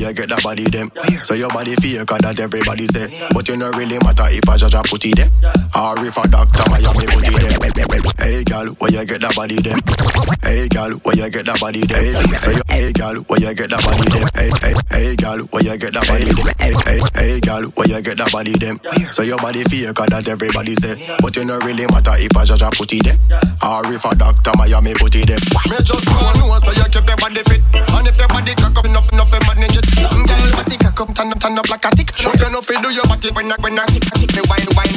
you get that body them. So your body fake that everybody say. But you don't really matter if I judge a put it there. Or if a doctor Miami put it there. Hey girl, where you get that body them? Hey girl, where you get that body them? So you, hey girl, where you get that body them? Hey girl, where you get that body them? Hey girl, where you get that body them? So your body fake that everybody say. But you don't really matter if a judge a put it there. Or if a doctor Miami put it there. Me just want to know so you keep your body fit. And if your body cock up enough manage it. Girl, body cock up, turn up like a tick. If you know fi do your body when I sick, me wine